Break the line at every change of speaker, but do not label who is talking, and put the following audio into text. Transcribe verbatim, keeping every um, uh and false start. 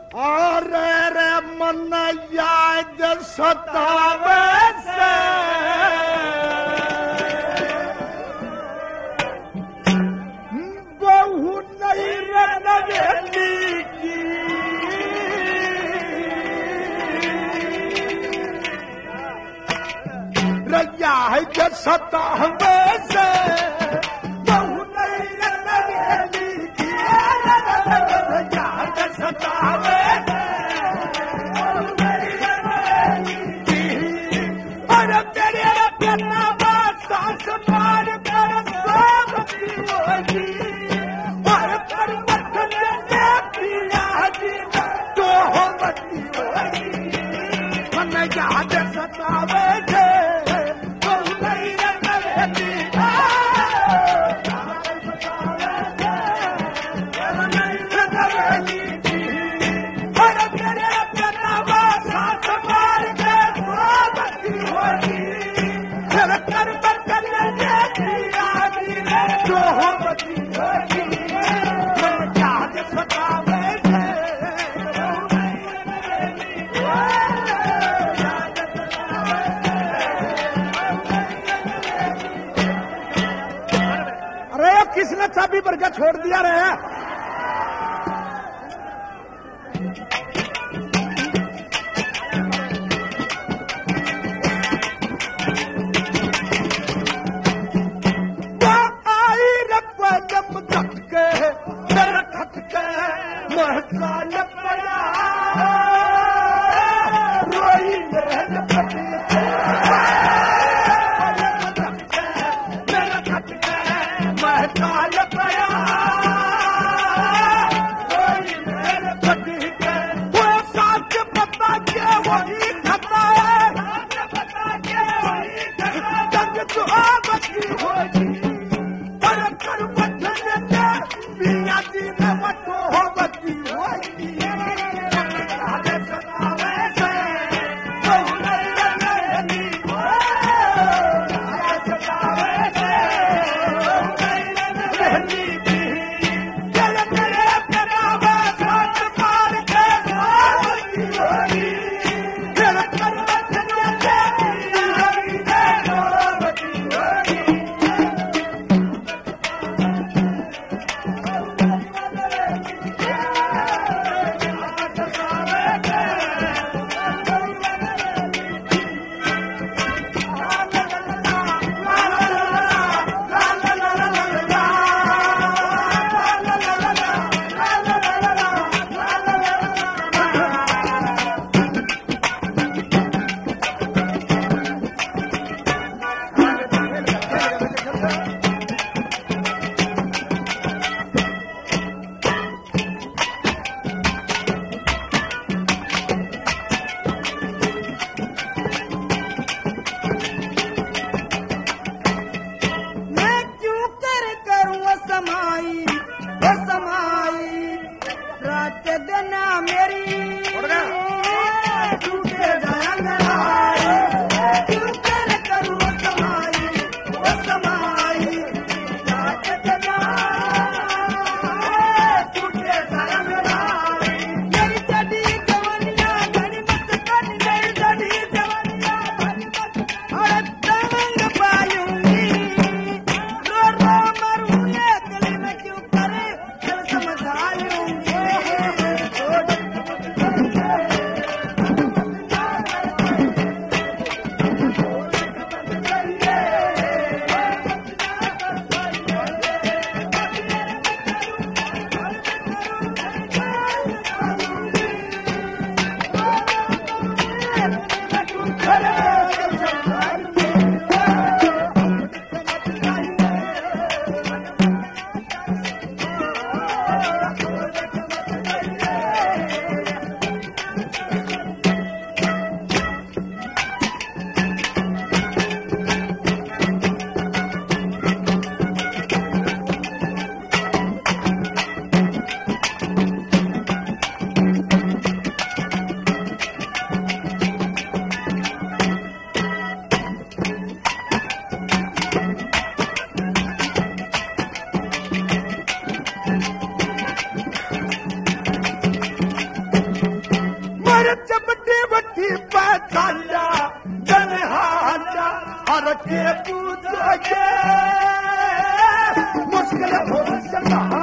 अरे रे मन याद सतावे से बहु नहीं रनवेली की रैया है के सतावे से बहु नहीं रनवेली की रैया है के सतावे किसने चाबी पर क्या छोड़ दिया रे? आई रखवा जब खटके मेरा खटके महका न पड़ा रोई मेरा मेरा खटके महका न पड़ा रोई मेरा खटके वो साथ बता के वही खता है बता के वही खता जग जो बची होगी पिया जी ने मतो हो बची होगी चमटी वठी पहचाना जनहाजा हर के पूजा के मुश्किल हो सका